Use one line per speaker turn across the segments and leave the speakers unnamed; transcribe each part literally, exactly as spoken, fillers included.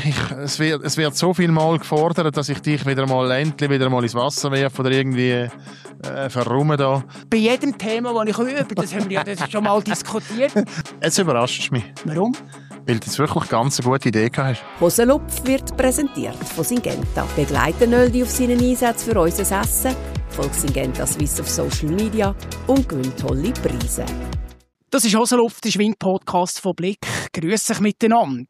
ich, es, wird, es wird so viel Mal gefordert, dass ich dich wieder mal endlich wieder mal ins Wasser werfe oder irgendwie äh, verrumme da.
Bei jedem Thema, das ich übe, das haben wir ja das schon mal diskutiert.
Jetzt überrascht es mich.
Warum?
Weil du jetzt wirklich ganz eine gute Idee gehabt hast.
Hosenlupf wird präsentiert von Syngenta. Begleiten Nöldi auf seinen Einsätzen für unser Essen. Folgt Syngenta Swiss auf Social Media und gewinnt tolle Preise.
Das ist Hosenluft, der Schwing-Podcast von Blick. Grüß euch miteinander.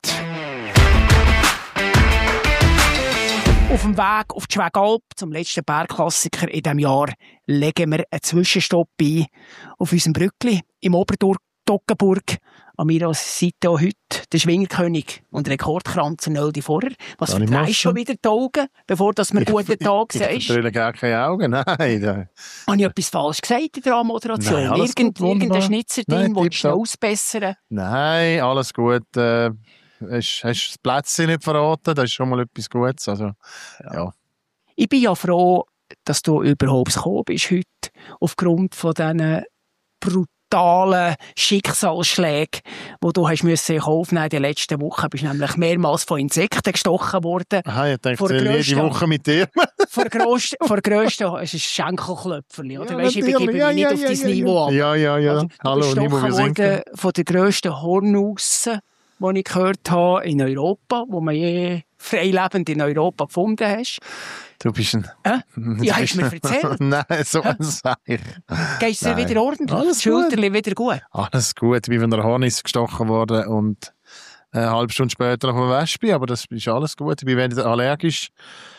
Auf dem Weg auf die Schwegalp, zum letzten Bergklassiker in diesem Jahr, legen wir einen Zwischenstopp ein auf unserem Brückli im Oberdoggenburg. An meiner Seite auch heute der Schwingerkönig und Rekordkranzer Nöldi Vorher. Was verdrehst schon wieder die Augen, bevor du mir guten Tag sagst?
Ich vertröle gar keine Augen, nein. Da.
Habe ich etwas falsch gesagt in der Anmoderation?
Nein, alles
Irgend,
gut,
irgendein Schnitzer drin,
Nein,
willst du ausbessern?
Nein, alles gut. Äh, hast, hast das Plätzchen nicht verraten, das ist schon mal etwas Gutes. Also, ja. Ja.
Ich bin ja froh, dass du überhaupt gekommen bist heute, aufgrund von diesen brutalen Schicksalsschlägen, die du hast müssen aufnehmen in den letzten Wochen. Du bist nämlich mehrmals von Insekten gestochen worden.
Aha, ich denke, ich jede
grössten,
Woche mit dir.
Vor grössten, vor grössten, es ist ein Schenkelklöpferli, oder?
Ja,
Weißt, ich begebe mich
ja,
nicht
ja,
auf
ja,
dein
ja,
Niveau ab.
Ja, ja, ja.
Also,
Hallo,
du
Nimo, wir
bist
sind
von der grössten Hornusse, die ich gehört habe in Europa, wo man je freilebend in Europa gefunden hast.
Du bist ein...
Äh? Ja, hast du mir erzählt?
Nein, so ein Seich.
Geht es dir wieder ordentlich?
Alles
das Schulterli wieder gut?
Alles gut. Ich bin von der Hornis gestochen worden und eine halbe Stunde später auf eine Wespe, aber das ist alles gut. Ich bin weniger allergisch.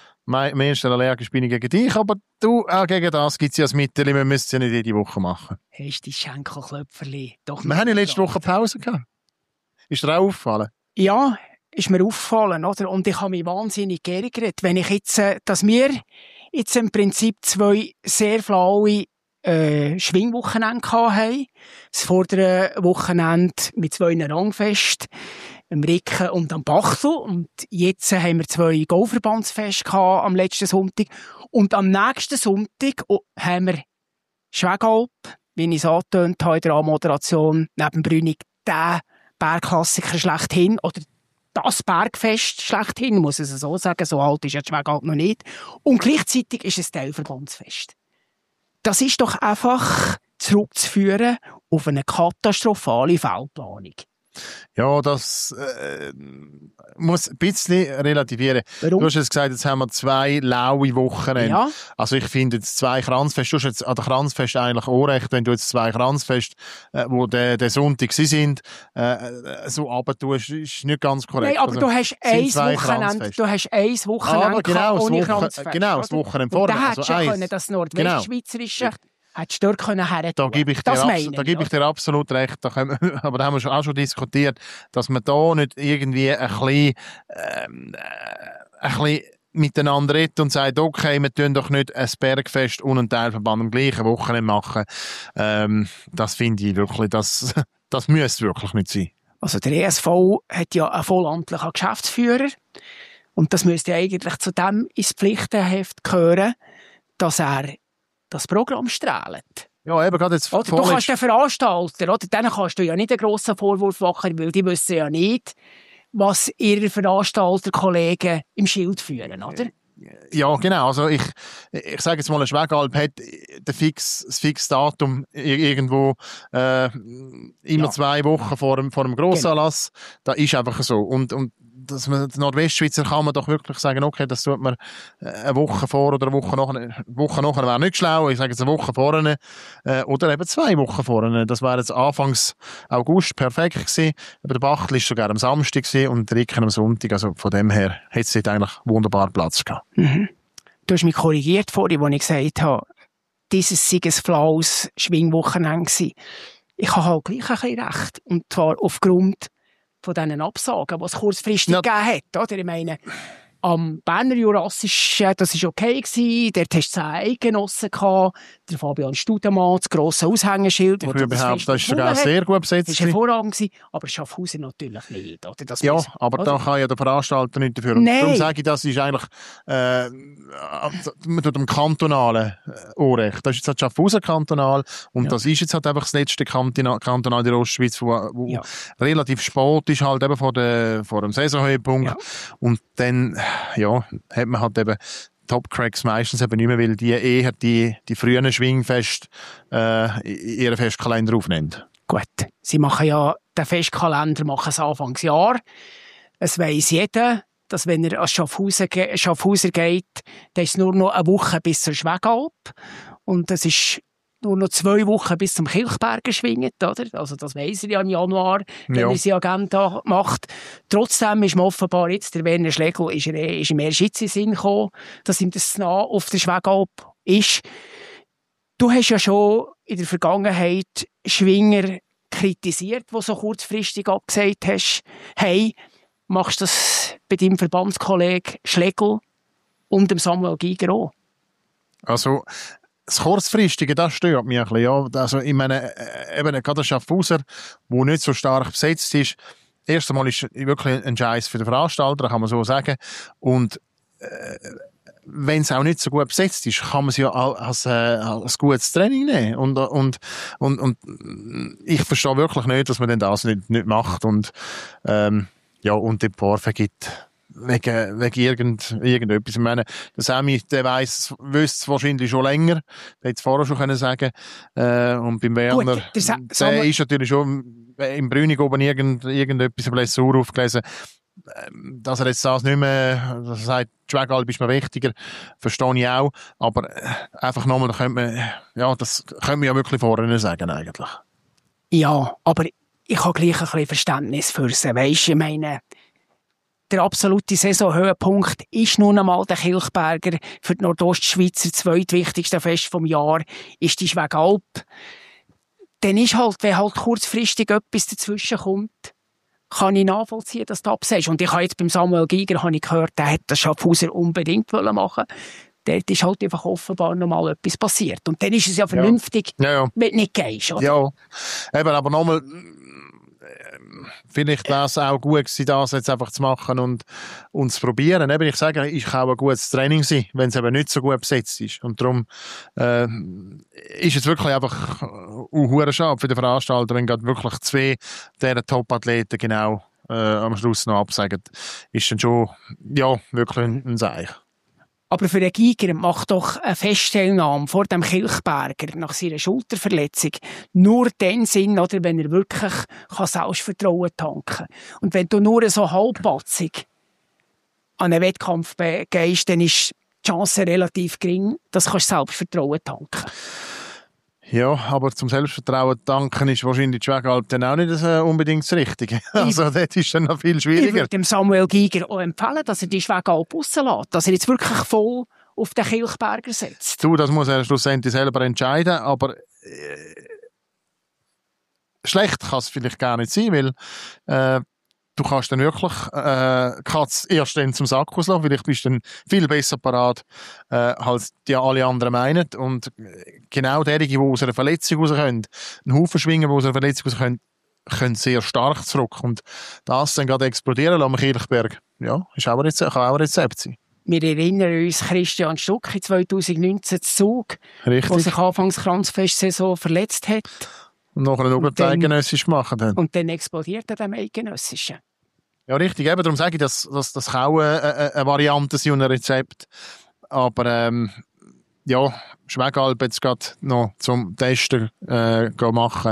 Am ersten allergisch bin ich gegen dich, aber du, auch gegen das gibt es ja das Mittel, wir müssen es ja nicht jede Woche machen.
Hast du die Schenkelklöpferli? Doch
Wir haben ja letzte Woche Pause gehabt. Ist dir auch aufgefallen?
Ja, ist mir aufgefallen, oder? Und ich habe mich wahnsinnig geärgert, wenn ich jetzt, äh, dass wir jetzt im Prinzip zwei sehr flaue äh, Schwingwochenende hatten. Das vordere Wochenende mit zwei Rangfest, am Ricken und am Bachtel. Und jetzt äh, haben wir zwei Golfverbandsfeste gehabt am letzten Sonntag. Und am nächsten Sonntag oh, haben wir Schwegalp, wie ich es angetönt habe in der Anmoderation, neben Brünig, den Bergklassiker schlechthin, oder das Bergfest schlechthin, muss ich es so sagen, so alt ist ja die Schwegalp noch nicht. Und gleichzeitig ist es Teilverbandsfest. Das ist doch einfach zurückzuführen auf eine katastrophale Fehlplanung.
Ja, das äh, muss ein bisschen relativieren.
Warum?
Du hast jetzt gesagt, jetzt haben wir zwei laue Wochenende.
Ja.
Also ich finde jetzt zwei Kranzfeste, du hast jetzt an der Kranzfest eigentlich auch recht, wenn du jetzt zwei Kranzfeste, äh, wo der, der Sonntag sie sind, äh, so runtertust, ist nicht ganz korrekt.
Nein, aber
also,
du hast ein Wochenende, du hast ein Wochenende
aber genau,
ohne
das Woche,
Kranzfest.
genau, das Wochenende
vorher.
vorher.
Da hättest du
also
ja können, das Nordwestschweizerische,
genau.
hättest du dort können her
Da gebe ich, dir,
das
abs- da gebe ich dir absolut recht. Da können wir, aber da haben wir schon, auch schon diskutiert, dass man da nicht irgendwie ein bisschen, ähm, äh, ein bisschen miteinander redet und sagt, okay, wir tun doch nicht ein Bergfest und einen Teilverband am gleichen Wochenende machen. Ähm, das finde ich wirklich, das, das müsste wirklich nicht sein.
Also der E S V hat ja einen vollamtlichen Geschäftsführer und das müsste eigentlich zu dem ins Pflichtenheft gehören, dass er das Programm strahlt.
Ja, eben gerade jetzt.
Oder, du kannst den Veranstalter, oder? Denen kannst du ja nicht einen grossen Vorwurf machen, weil die wissen ja nicht, was ihre Veranstalterkollegen im Schild führen, oder?
Ja, genau. Also ich, ich sage jetzt mal, ein Schwegalp hat den fix, das fixe Datum irgendwo äh, immer
Ja.
zwei Wochen vor dem, vor dem Grossanlass. Genau. Das ist einfach so. Und, und dass man, die Nordwestschweizer kann man doch wirklich sagen, okay, das tut man eine Woche vor oder eine Woche nachher. Eine Woche nachher wäre nicht schlau. Ich sage jetzt eine Woche vorne äh, oder eben zwei Wochen vorne. Das wäre jetzt Anfangs August perfekt gewesen. Aber der Bachtel war sogar am Samstag gewesen und der Ricken am Sonntag. Also von dem her hat es dort eigentlich wunderbar Platz gehabt.
Mhm. Du hast mich korrigiert vorhin, als ich gesagt habe, dieses sei ein flaues Schwingwochenende gewesen. Ich habe halt gleich ein bisschen recht. Und zwar aufgrund von diesen Absagen, die es kurzfristig
ja.
gegeben hat. Oder? Ich meine, Am Berner Jurassischen, das war okay gewesen. Dort hast du zehn Eidgenossen gehabt. Der Fabian Studemann, das grosse Aushängeschild.
Ich würde behaupten, das ist sogar sehr gut besetzt.
Das war hervorragend gewesen, aber Schaffhausen natürlich nicht. Oder? Das
ja,
muss,
aber
oder?
da kann ja der Veranstalter nicht dafür.
Nein.
Darum sage ich, das ist eigentlich äh, mit dem kantonalen Urrecht. Das ist jetzt halt Schaffhausen kantonal und ja. Das ist jetzt halt einfach das letzte Kantonal, Kantonal der Ostschweiz, wo, wo ja. relativ spät ist, halt eben vor, der, vor dem Saisonhöhepunkt. Ja. Und dann ja, hat man halt eben Top-Cracks meistens eben nicht mehr, weil die eher die, die frühen Schwingfeste äh, in ihren Festkalender aufnehmen.
Gut, sie machen ja den Festkalender machen sie Anfangsjahr. Es weiss jeder, dass wenn er an Schaffhausen, Schaffhauser geht, dann ist es nur noch eine Woche bis zur Schwegalp. Und es ist nur noch zwei Wochen bis zum Kilchberger schwingen, oder? Also das weiss er ja im Januar, wenn ja. er seine Agenda macht. Trotzdem ist mir offenbar jetzt, der Werner Schlegel ist, er, ist ihm erst jetzt in den Sinn gekommen, dass ihm das nah auf der Schwegalp ist. Du hast ja schon in der Vergangenheit Schwinger kritisiert, die so kurzfristig abgesagt hast. Hey, machst du das bei deinem Verbandskollegen Schlegel und dem Samuel Giger auch?
Also, das Kurzfristige, das stört mich ein bisschen. Ja. Also, ich meine, eben gerade der Schaffhauser, der nicht so stark besetzt ist, erst einmal ist wirklich ein Scheiß für den Veranstalter, kann man so sagen. Und äh, wenn es auch nicht so gut besetzt ist, kann man es ja als, äh, als gutes Training nehmen. Und, und, und, und ich verstehe wirklich nicht, dass man denn das nicht, nicht macht und, ähm, ja, und den Paar vergibt. Wegen, wegen irgend, irgendetwas. Ich meine, der Sammy, der weiss, wüsste es wahrscheinlich schon länger. Der hätte es vorher schon können sagen. Äh, und beim Werner, Gut, der, Sa- der ist natürlich schon im Brünig oben irgend, irgendetwas, eine Blessur aufgelesen. Dass er jetzt das nicht mehr, dass er sagt, die Schwegalp ist mir wichtiger, verstehe ich auch. Aber einfach nochmal, da könnte man, ja, das könnte man ja wirklich vorher sagen, eigentlich.
Ja, aber ich habe gleich ein bisschen Verständnis für sie. Weisst, ich meine, der absolute Saisonhöhepunkt ist nun einmal der Kilchberger. Für die Nordostschweizer zweitwichtigste Fest vom Jahr ist die Schwegalp. Dann ist halt, wenn halt kurzfristig etwas dazwischen kommt, kann ich nachvollziehen, dass du absagst. Und ich habe jetzt beim Samuel Giger habe ich gehört, der hätte das Schaffhauser unbedingt machen. Dort ist halt einfach offenbar noch mal etwas passiert. Und dann ist es ja vernünftig,
ja. Ja, ja.
wenn du nicht gehst. Oder?
Ja, eben, aber nochmal, vielleicht wäre es auch gut gewesen, das jetzt einfach zu machen und, und zu probieren. Eben, ich sage, es kann auch ein gutes Training sein, wenn es eben nicht so gut besetzt ist. Und darum äh, ist es wirklich einfach uh, schade für den Veranstalter, wenn gerade wirklich zwei dieser Top-Athleten genau äh, am Schluss noch absagen. Ist dann schon, ja, wirklich ein, ein Zeichen.
Aber für den Giger macht doch eine Feststellnahme vor dem Kilchberger nach seiner Schulterverletzung nur dann Sinn, oder, wenn er wirklich Selbstvertrauen tanken kann. Und wenn du nur so halbpatzig an einen Wettkampf gehst, dann ist die Chance relativ gering, dass du Selbstvertrauen tanken kannst.
Ja, aber zum Selbstvertrauen tanken ist wahrscheinlich die Schwegalp dann auch nicht äh, unbedingt das Richtige. Also das ist dann noch viel schwieriger.
Ich würde dem Samuel Giger auch empfehlen, dass er die Schwegalp rauslässt, dass er jetzt wirklich voll auf den Kilchberger setzt.
Du, das muss er schlussendlich selber entscheiden, aber äh, schlecht kann es vielleicht gar nicht sein, weil äh, du kannst dann wirklich äh, Katz erst dann zum Sack auslassen. Vielleicht bist du dann viel besser parat, äh, als die alle anderen meinen. Und genau diejenigen, die aus einer Verletzung raus können, einen Haufen schwingen, die aus einer Verletzung raus können, können sehr stark zurück. Und das dann gerade explodieren lassen am Kilchberg, ja, ist auch ein Rezept, kann auch ein Rezept sein.
Wir erinnern uns Christian Stuck in zwanzig neunzehn zu Zug, der sich anfangs Kranzfestsaison verletzt hat.
Und nachher noch das Eidgenössisch gemacht hat.
Und dann explodiert er dem Eidgenössischen.
Ja, richtig. Eben, darum sage ich, dass, dass das kann auch eine, eine Variante sein und ein Rezept. Aber ähm, ja, Schwegalp jetzt gerade noch zum Testen äh, machen.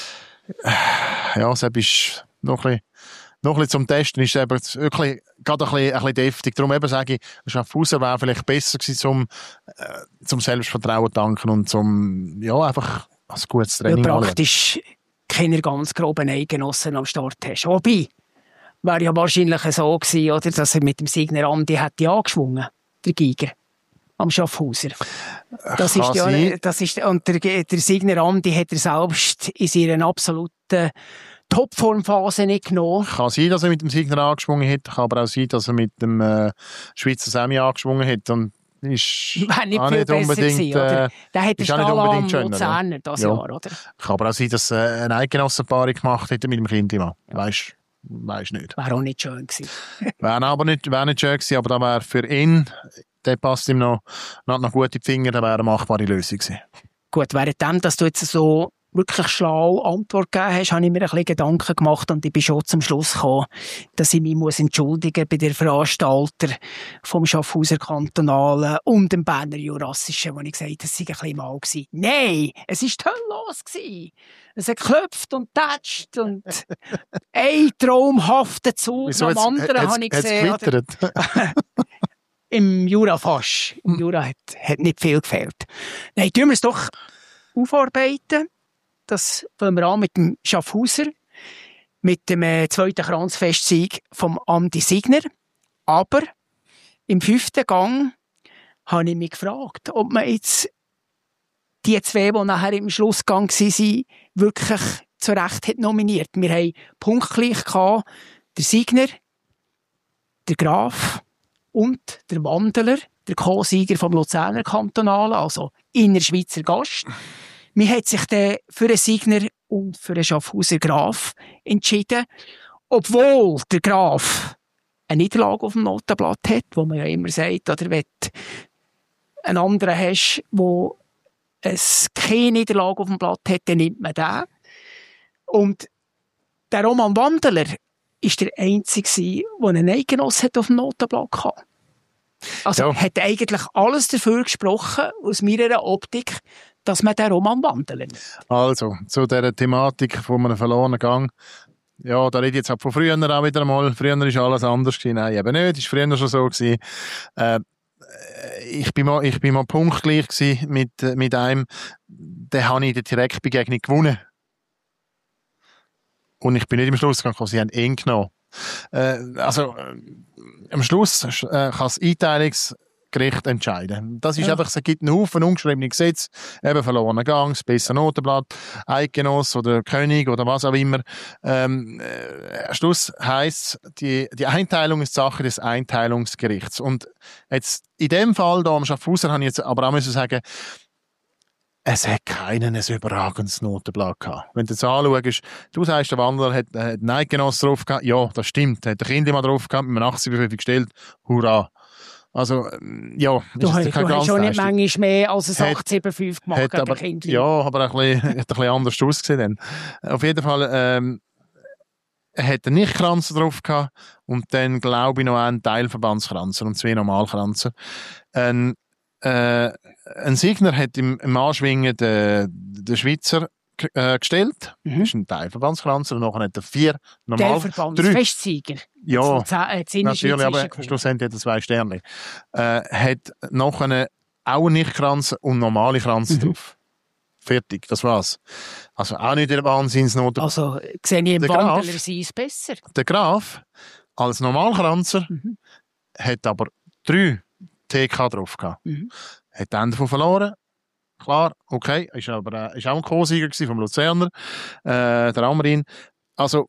Ja, das ist noch ein bisschen, noch ein bisschen zum Testen. Ist eben wirklich gerade ein bisschen, ein bisschen deftig. Darum eben sage ich, Schaffhausen wäre vielleicht besser gewesen, zum, äh, zum Selbstvertrauen tanken und zum, ja, einfach ein gutes Training.
Ja, praktisch keine ganz groben Eidgenossen am Start hast. Wobei, wäre ja wahrscheinlich so gewesen, oder, dass er mit dem Signer Andi hätte angeschwungen, der Giger, am Schaffhauser. Das ist ja, das ist, und der, der Signer Andi hat er selbst in seiner absoluten Topformphase nicht genommen.
Kann sein, dass er mit dem Signer angeschwungen hat, kann aber auch sein, dass er mit dem äh, Schweizer Semi angeschwungen hat. Und ist
Wäre nicht
auch
viel
nicht
besser
unbedingt,
gewesen, oder?
äh,
Der hat den
ist auch nicht
Stahl am
unbedingt schöner,
Luzerner das
ja.
Jahr, oder?
Kann aber auch sein, dass äh, eine Eidgenossenpaarung gemacht hätte mit dem Kindimann. Ja. Weisst du nicht.
Wäre auch nicht schön gewesen.
Wäre aber nicht, wär nicht schön gewesen, aber da wäre für ihn, der passt ihm noch, noch, noch gut in die Finger, da wäre eine machbare Lösung gewesen.
Gut, währenddem, dass du jetzt so wirklich schlau Antwort gegeben hast, habe ich mir ein bisschen Gedanken gemacht und ich bin schon zum Schluss gekommen, dass ich mich muss entschuldigen bei den Veranstaltern vom Schaffhauser Kantonalen und dem Berner Jurassischen, wo ich gesagt habe, das sei ein bisschen mal gewesen. Nein, es war die Hölle los gewesen. Es hat geklopft und tätscht und ein traumhafter Zug
Wieso,
nach dem anderen habe ich gesehen. Im Jura fast. Im Jura hat, hat nicht viel gefehlt. Nein, tun wir es doch aufarbeiten. Das fangen wir an mit dem Schaffhauser, mit dem äh, zweiten Kranzfestsieg vom Andi Signer. Aber im fünften Gang habe ich mich gefragt, ob man jetzt die zwei, die nachher im Schlussgang waren, wirklich zu Recht hat nominiert. Wir hatten punktgleich gehabt, der Signer, der Graf und der Wandeler, der Co-Sieger vom Luzerner Kantonalen, also innerschweizer Gast. Man hat sich dann für einen Signer und für einen Schaffhauser Graf entschieden, obwohl der Graf eine Niederlage auf dem Notenblatt hat, wo man ja immer sagt, oder wenn du einen anderen hast, der keine Niederlage auf dem Blatt hat, dann nimmt man den. Und der Roman Wandeler war der Einzige, der einen Eidgenoss auf dem Notenblatt hatte. Also ja. Hat eigentlich alles dafür gesprochen, aus meiner Optik, dass man den Roman Wandeler nimmt.
Also, zu dieser Thematik von einem verlorenen Gang. Ja, da rede ich jetzt auch von früher auch wieder einmal. Früher war alles anders gewesen. Nein, eben nicht. Das war früher schon so gewesen. Äh, ich bin mal, ich bin mal punktgleich gewesen mit, mit einem. Den habe ich in der Direktbegegnung gewonnen. Und ich bin nicht im Schluss gekommen. Sie haben ihn genommen. Äh, also, äh, am Schluss äh, kann das Einteilungsgericht entscheiden. Das ist ja. einfach, es gibt einen Haufen ungeschriebene Gesetze, eben verlorener Gang, das bessere Notenblatt, Eidgenoss oder König oder was auch immer. Ähm, äh, am Schluss heisst, die, die Einteilung ist Sache des Einteilungsgerichts. Und jetzt, in dem Fall, da am Schaffhauser, habe ich jetzt aber auch müssen sagen, es hat keinen ein überragendes Notenblatt gehabt. Wenn du jetzt anschaust, du sagst, der Wanderer hat, hat einen Eidgenoss drauf gehabt. Ja, das stimmt. Hat der Kindimann drauf gehabt, mit einem achtzig gestellt. Hurra. Also, ja.
Du, hast, du hast schon nicht manchmal mehr als ein acht sieben fünf gemacht
hat aber, ja, aber ein bisschen, hat ein bisschen anders ausgesehen dann. Auf jeden Fall, ähm, er hat einen Nicht-Kranzer drauf gehabt und dann, glaube ich, noch einen Teilverbandskranzer und zwei Normalkranzer. Ein Äh, ein Signer hat im, im Anschwingen den, den Schweizer äh, gestellt. Mhm. Das ist ein Teilverbandskranzer. Und nachher hat er vier normal.
Festsieger.
Ja,
äh,
natürlich, aber schlussendlich hat er zwei Sterne. Äh, hat nachher auch einen Nicht-Kranzer und normale Kranzer mhm. drauf. Fertig, das war's. Also auch nicht der Wahnsinnsnot.
Also sehe ich im Wandeler sei es besser.
Der Graf als Normalkranzer mhm. hat aber drei T K drauf gehabt. Mhm. Hat dann davon verloren. Klar, okay, ist aber ist auch ein Co-Sieger vom Luzerner, äh, der Amrin. Also,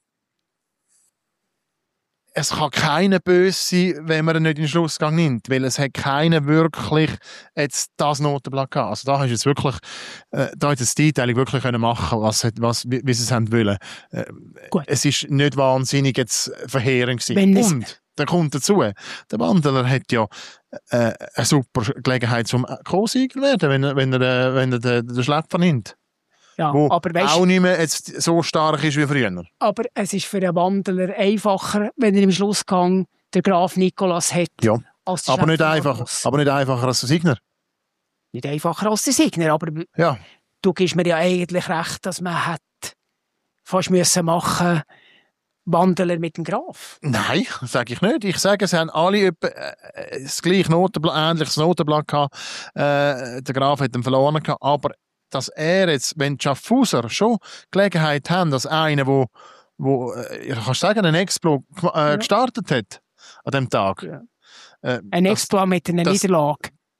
es kann keiner böse sein, wenn man ihn nicht in den Schlussgang nimmt, weil es hat keiner wirklich jetzt das Notenblatt gehabt. Also da hast du jetzt wirklich, äh, da hat jetzt die Einteilung wirklich können machen, was, was, wie, wie sie es haben wollen. Äh, es ist nicht wahnsinnig jetzt verheerend gewesen. Und dann kommt dazu, der Wanderer hat ja äh, eine super Gelegenheit zum Co-Sieger werden, wenn er, wenn er, wenn er den, den Schlepper nimmt.
Ja,
wo
aber weißt,
auch nicht mehr jetzt so stark ist wie früher.
Aber es ist für einen Wanderer einfacher, wenn er im Schlussgang den Graf Nikolaus hat.
Ja, als aber, nicht einfacher, aber nicht einfacher als der Signer.
Nicht einfacher als der Signer, aber
ja.
Du gibst mir ja eigentlich recht, dass man hat fast müssen machen Wanderer mit dem Graf.
Nein, sage ich nicht. Ich sage, sie haben alle etwa, äh, das gleiche Notenblatt, ähnliches Notenblatt gehabt. Äh, der Graf hat ihn verloren gehabt, aber dass er jetzt, wenn die Schaffhauser schon Gelegenheit haben, dass einer, wo, wo äh, ich kann sagen, einen Explo äh, ja. gestartet hat an dem Tag.
Ja. Äh, ein Explo mit einer das, Niederlage.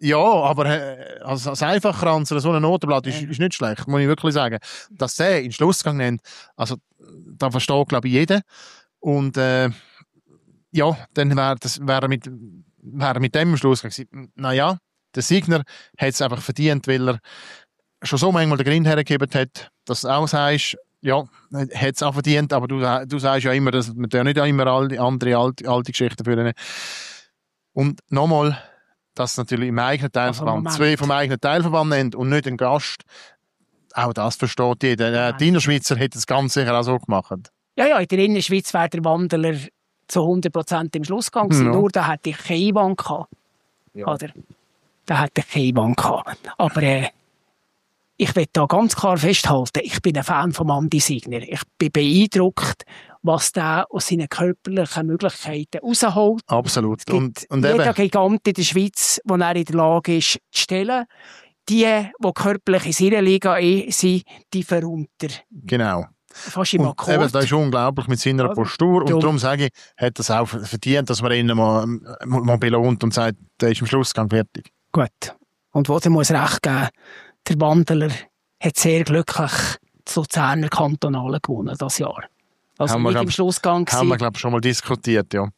Ja, aber äh, als, als Einfachkranz oder so ein Notenblatt ist,
Ja.
ist nicht schlecht, muss ich wirklich sagen. Dass der in den Schlussgang nennt, also da versteht, glaube ich, jeder. Und äh, ja, dann wäre wär er, mit, wär er mit dem im Schlussgang gewesen. Naja, der Signer hat es einfach verdient, weil er schon so manchmal den Grind hergegeben hat, dass du auch sagst, ja, hat es auch verdient, aber du, du sagst ja immer, dass man ja nicht immer alle andere alte, alte Geschichten führen. Und nochmal, dass natürlich im eigenen Teilverband
Also
zwei vom eigenen Teilverband nennt und nicht ein Gast, auch das versteht jeder. Der
Nein.
Innerschweizer hätte es ganz sicher auch so gemacht.
Ja, ja, in der Innerschweiz wäre der Wandler zu hundert Prozent im Schlussgang gewesen.
Ja.
Nur da hätte ich keine Einwand gehabt.
Ja.
Oder? Da hätte ich keine Einwand gehabt. Aber äh, ich will da ganz klar festhalten, ich bin ein Fan von Andi Signer. Ich bin beeindruckt, was der aus seinen körperlichen Möglichkeiten rausholt.
Absolut.
Es gibt
Und, und
jeder
eben,
Gigant in der Schweiz, der er in der Lage ist, zu stellen. Die, die körperlich in seiner Liga sind, die verräumt er.
genau.
Fast im
Und eben,
Akkord.
das ist unglaublich mit seiner
Also,
Postur. Und
darum-
darum sage ich, hat es auch verdient, dass man ihn mal, mal belohnt und sagt, der ist im Schlussgang fertig.
Gut. Und wo, der muss recht geben, der Wandler hat sehr glücklich das Luzerner Kantonale gewonnen, das Jahr. Also
Haben wir,
nicht
glaub-
im Schlussgang
Haben wir,
gewesen.
glaube ich, schon mal diskutiert, ja.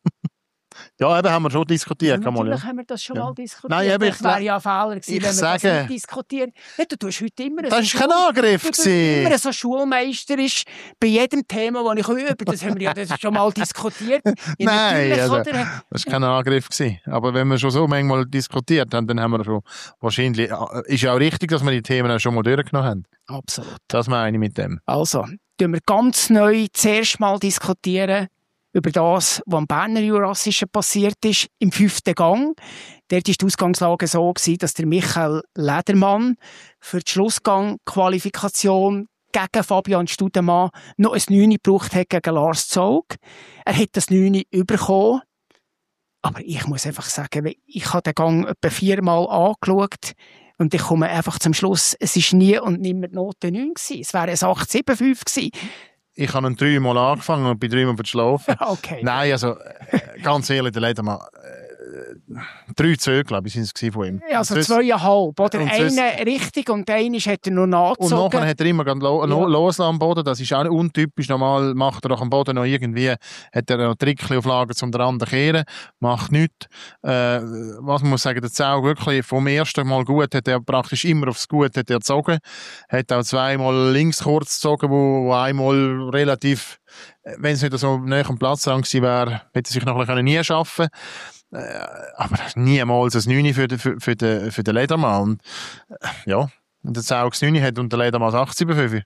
ja, eben haben wir schon diskutiert.
Ja,
kann man,
natürlich
ja.
haben wir das schon
Ja.
mal diskutiert.
Nein, eben,
das wäre
ich-
ja ein Fehler gewesen,
ich
wenn wir
sage-
das nicht diskutieren. Ja, du tust heute immer
Das
so
ist kein
Schul-
Angriff
Du tust
gewesen.
immer so schulmeisterisch bei jedem Thema, das ich übe. Das haben wir ja das schon mal diskutiert. Ja,
Nein,
natürlich,
also,
oder?
das war kein Angriff gewesen. Aber wenn wir schon so manchmal diskutiert haben, dann haben wir schon wahrscheinlich, ist ja auch richtig, dass wir die Themen auch schon mal durchgenommen haben.
Absolut.
Das meine ich mit dem.
Also, tun wir ganz neu zuerst mal diskutieren über das, was am Berner Jurassischen passiert ist, im fünften Gang. Dort war die Ausgangslage so, gewesen, dass der Michael Ledermann für die Schlussgang-Qualifikation gegen Fabian Studemann noch ein Neuni gebraucht hat gegen Lars Zog. Er hat das Neuni bekommen. Aber ich muss einfach sagen, ich habe den Gang etwa viermal angeschaut und ich komme einfach zum Schluss, es war nie und nimmer die Note neun gewesen. Es wäre ein acht sieben fünf gewesen.
Ich habe ihn dreimal angefangen und bin dreimal verschlafen.
Okay.
Nein, also, äh, ganz ehrlich, der Ledermann, äh, drei Zöge, glaube ich, sind es gewesen von ihm.
Ja, also
Und sonst-
zweieinhalb. Oder
und
einen
sonst-
richtig und einen hat er nur
Und
nachgezogen.
nachher hat er immer gerade lo
Ja.
lo loslassen am Boden. Das ist auch nicht untypisch. Normal macht er doch am Boden noch irgendwie, hat er noch Trickchen auf Lager zum den anderen kehren. Macht nichts. Äh, was man muss sagen, der Zau wirklich vom ersten Mal gut, hat er praktisch immer aufs Gut hat er gezogen. Hat auch zweimal links kurz gezogen, wo, wo einmal relativ, wenn es nicht so näher am Platz dran gewesen wäre, hätte er sich noch ein bisschen nie schaffen. Äh, aber niemals ein Neuni für den, für, für den, für den Ledermann. Und, äh, ja. Und der Zau das Neuni hat und der Ledermann das acht sieben fünf.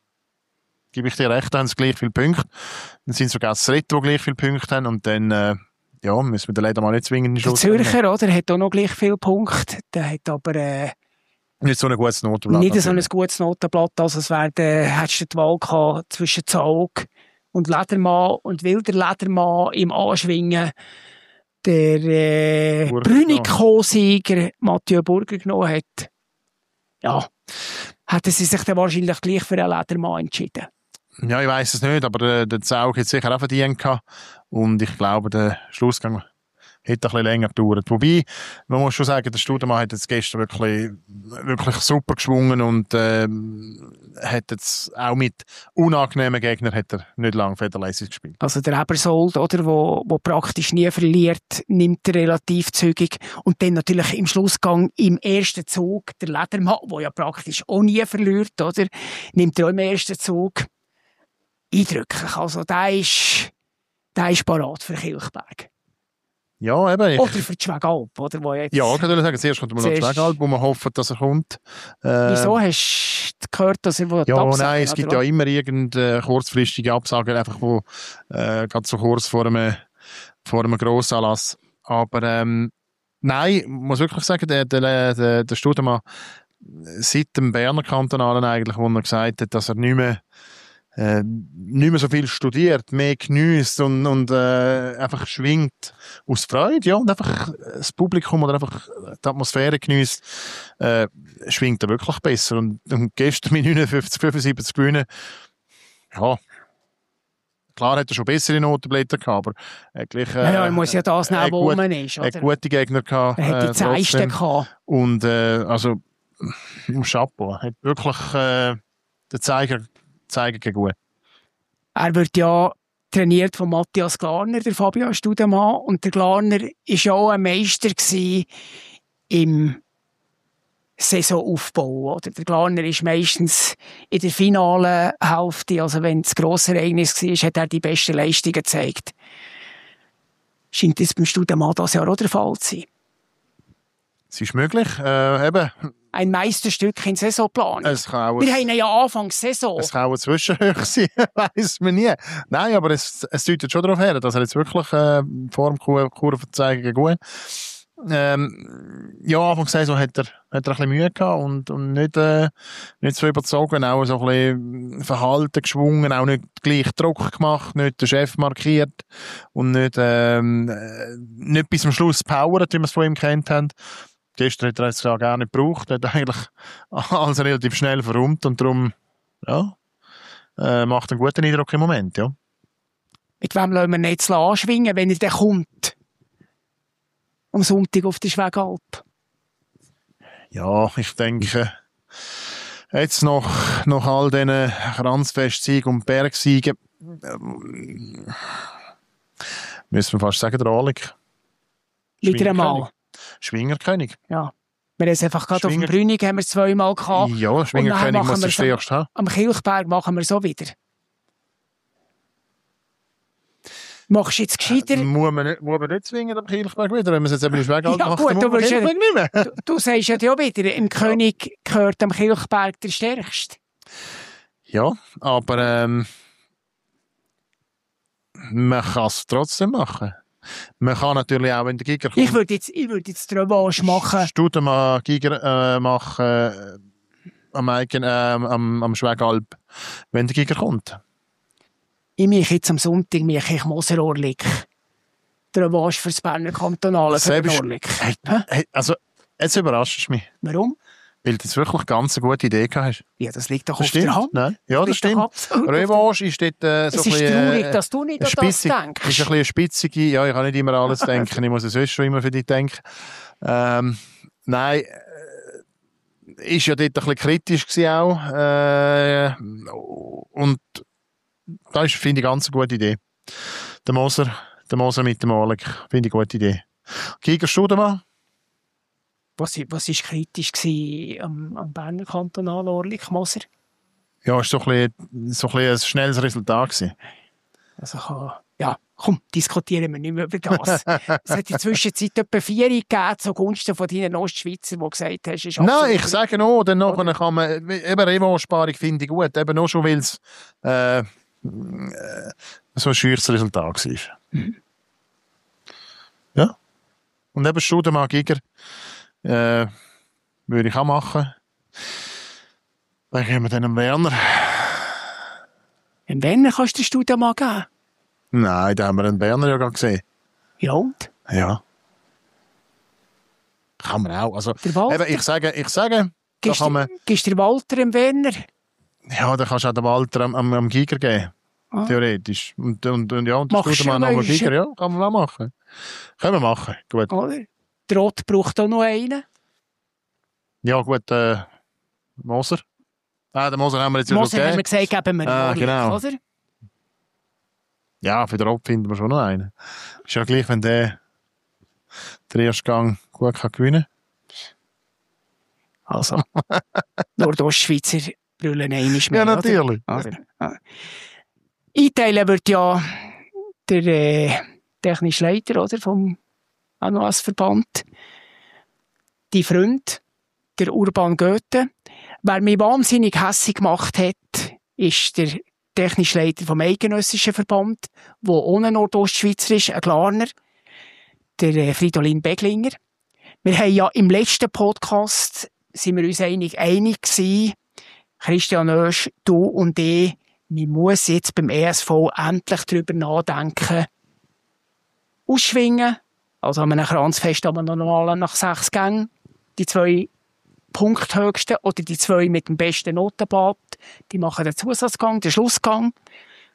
Gebe ich dir recht, dann haben sie gleich viele Punkte. Dann sind sogar das Reto, die gleich viele Punkte haben. Und dann, äh, ja, müssen wir den Ledermann nicht zwingend in den
Der
Schluss bringen.
Zürcher, oder, hat auch noch gleich viele Punkte. Der hat aber äh,
Nicht so ein gutes Notenblatt.
nicht so ein
natürlich.
gutes Notenblatt. Also es wäre, äh, hättest du die Wahl gehabt zwischen Zog und Ledermann und will der Ledermann im Anschwingen der äh,
Burger
Brünico-Sieger Mathieu Burger genommen hat. Ja, hätten sie sich dann wahrscheinlich gleich für einen Ledermann entschieden.
Ja, ich weiss es nicht, aber äh, der Zau hat sicher auch verdient gehabt. Und ich glaube, der Schlussgang hätte ein bisschen länger gedauert. Wobei, man muss schon sagen, der Studemann hat jetzt gestern wirklich, wirklich super geschwungen und ähm, hat jetzt auch mit unangenehmen Gegnern hat er nicht lange federlässig gespielt.
Also der Ebersold, oder, wo, wo praktisch nie verliert, nimmt er relativ zügig. Und dann natürlich im Schlussgang im ersten Zug der Ledermann, der ja praktisch auch nie verliert, oder, nimmt er auch im ersten Zug. Eindrücklich. Also der ist, der ist parat für Kilchberg.
Ja, eben. Ich,
Oder für die Schwegalp, oder, wo jetzt...
ja, ich kann natürlich sagen, zuerst kommt mal noch
Zuerst-
Schwegalp, wo man hofft, dass er kommt. Äh,
Wieso hast du gehört, dass er will
Ja,
absagen,
nein, es
oder
gibt
was?
ja immer irgendeine kurzfristige Absage, einfach wo äh, gerade so kurz vor einem, vor einem Grossanlass. Aber ähm, nein, ich muss wirklich sagen, der, der, der, der Studemann seit dem Berner Kantonalen eigentlich, wo er gesagt hat, dass er nicht mehr äh, nicht mehr so viel studiert, mehr geniesst und, und äh, einfach schwingt aus Freude, ja, und einfach das Publikum oder einfach die Atmosphäre geniesst, äh, schwingt er wirklich besser. Und, und gestern mit neunundfünfzig, fünfundsiebzig gewinnen, ja, Klar hat er schon bessere Notenblätter gehabt, aber er hat gleich, äh,
ja, ja, er muss ja das nehmen, wo
gut,
man ist.
Er hat gute Gegner gehabt.
Er hat die
äh,
Zeisten gehabt.
Und äh, also, Chapeau, hat wirklich äh, den Zeiger, Zeiger gut.
Er wird ja trainiert von Matthias Glarner, der Fabian Studemann. Und der Glarner war ja auch ein Meister im Saisonaufbau. Oder? Der Glarner ist meistens in der finalen Hälfte, also wenn es ein grosses Ereignis war, hat er die besten Leistungen gezeigt. Scheint das beim Studemann das Jahr auch der Fall zu sein.
Es ist möglich, äh, eben.
Ein Meisterstück in Saisonplanung.
Es kann auch
Wir haben ja Anfang Saison.
Es kann auch zwischenhoch sein, weiss man nie. Nein, aber es, es deutet schon darauf her, dass er jetzt wirklich äh, vor dem Kurve zeigen gut. Ähm, ja, Anfang der Saison hat er, hat er ein bisschen Mühe gehabt und, und nicht, äh, nicht so überzogen, auch so ein bisschen Verhalten geschwungen, auch nicht gleich Druck gemacht, nicht den Chef markiert und nicht, ähm, nicht bis zum Schluss powert, wie wir es von ihm kennt haben. Gestern hat er es ja gar nicht gebraucht, er hat eigentlich alles relativ schnell verräumt und darum, ja, äh, macht einen guten Eindruck im Moment, ja.
Mit wem lassen wir ihn jetzt anschwingen, wenn er dann kommt? Am Sonntag auf der Schwegalp?
Ja, ich denke, jetzt noch, nach all diesen Kranzfestsiegen und Bergsiegen, ähm, müssen wir fast sagen, der Oleg.
Wieder einmal.
Schwingerkönig.
Ja. Wir haben es einfach gerade auf dem Brünig haben wir zweimal gehabt.
Ja, Schwingerkönig muss der stärkste haben.
Am Kilchberg machen wir so wieder. Machst du jetzt gescheiter?
Äh, muss, man nicht, muss man nicht zwingen am Kilchberg wieder, wenn man es jetzt eben nicht weghalten
ja,
macht,
gut,
dann
du,
muss man
ja,
nicht mehr.
Du, du sagst ja auch wieder, ein König gehört am Kilchberg der stärkste.
Ja, aber ähm, man kann es trotzdem machen. Man kann natürlich auch, wenn der Giger kommt...
Ich würde jetzt, ich würde jetzt die Revanche machen.
Studemann Giger äh, machen äh, am, Eigen, äh, am, am Schwegalp, wenn der Giger kommt.
Ich mache jetzt am Sonntag mache ich Moser-Orlik. Die Revanche für das Berner Kantonale für den Orlik.
Hey, hey, also, jetzt überraschst du mich.
Warum?
Weil du jetzt wirklich ganz eine gute Idee gehabt hast.
Ja, das liegt doch
das
auf
stimmt.
der Hand.
Nein. Ja, das, das stimmt. Revanche ist dort äh, so
es
ein
ist
bisschen...
traurig,
äh,
dass du nicht an das denkst.
Ist ein bisschen eine spitzige... Ja, ich kann nicht immer alles denken. Ich muss es sonst schon immer für dich denken. Ähm, nein, äh, ist ja dort ein bisschen kritisch gewesen auch. Äh, und das ist, finde ich, ganz eine gute Idee. Der Moser, der Moser mit dem Oleg, finde ich eine gute Idee. Giger Studemann?
Was, was war kritisch am, am Berner Kantonal Orlik Moser?
Ja, es war so ein, bisschen, so ein, bisschen ein schnelles Resultat gewesen.
Also, ja, komm, diskutieren wir nicht mehr über das. Es hat in der Zwischenzeit etwa vier gegeben zugunsten von deinen Ostschweizer, die gesagt hast, ist
nein, ich sage noch, dann nachher kann man, eben Revanche-Sparung finde ich gut, eben nur schon, weil es äh, so ein scheues Resultat war. Mhm. Ja. Und eben Studemann Giger äh, würde ich auch machen. Dann geben wir dann einen Werner.
Einen Werner kannst du den Studemann geben?
Nein, da haben wir einen Werner ja gerade gesehen.
Ja und?
Ja. Kann man auch. Also,
der Walter?
Eben, ich sage, ich sage,
gibst,
da kann man...
Gibst du den Walter dem Werner?
Ja, dann kannst du auch den Walter am, am, am Giger geben. Ah. Theoretisch. Und, und, und ja, und das tut man am Giger, ja, kann man auch machen. Können wir machen, gut.
Oder? Der Rot braucht auch noch einen.
Ja, gut, äh, Moser. Ah, den Moser haben wir jetzt ja
Moser
schon
haben wir gesagt, geben wir
ah,
Orlik,
genau.
oder?
Ja, für den Rot finden wir schon noch einen. Ist ja gleich, wenn der den ersten Gang gut kann gewinnen kann.
Also, Nordostschweizer brüllen einmal mehr.
Ja, natürlich.
Also, ja. Einteilen wird ja der äh, technische Leiter oder, vom A N O A-Verband, die Freund, der Urban Goethe. Wer mich wahnsinnig hässig gemacht hat, ist der technische Leiter vom Eidgenössischen Verband, der ohne Nordostschweizer ist, ein Glarner, der äh, Fridolin Beglinger. Wir haben ja im letzten Podcast, sind wir uns einig, einig gewesen, Christian Oesch, du und ich, man muss jetzt beim E S V endlich darüber nachdenken, ausschwingen, also an einem Kranzfest, aber normal nach sechs Gängen, die zwei Punkthöchsten oder die zwei mit dem besten Notenblatt, die machen den Zusatzgang, den Schlussgang.